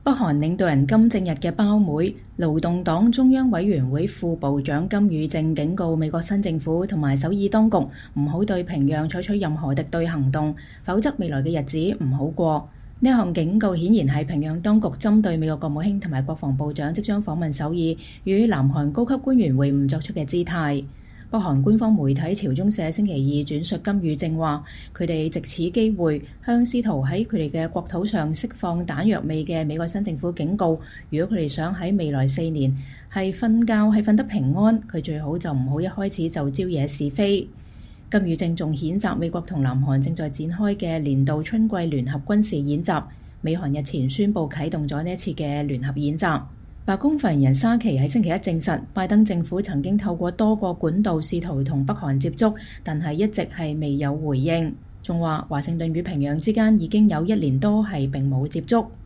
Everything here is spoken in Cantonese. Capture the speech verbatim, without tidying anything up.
北韓領導人金正日嘅胞妹、勞動黨中央委員會副部長金與正警告美國新政府同埋首爾當局唔好對平壤採取任何敵對行動，否則未來嘅日子唔好過。呢項警告顯然係平壤當局針對美國國務卿同埋國防部長即將訪問首爾與南韓高級官員會晤作出嘅姿態。北韓官方媒體朝中社星期二轉述金與正話，佢哋藉此機會向試圖喺佢哋嘅國土上釋放彈藥味嘅美國新政府警告，如果佢哋想喺未來四年係瞓覺係瞓得平安，佢最好就唔好一開始就招惹是非。金與正仲譴責美國同南韓正在展開嘅年度春季聯合軍事演習，美韓日前宣布啟動咗呢一次嘅聯合演習。白宮發言人沙奇喺星期一證實，拜登政府曾經透過多個管道試圖同北韓接觸，但係一直係未有回應。仲話華盛頓與平壤之間已經有一年多係並冇接觸。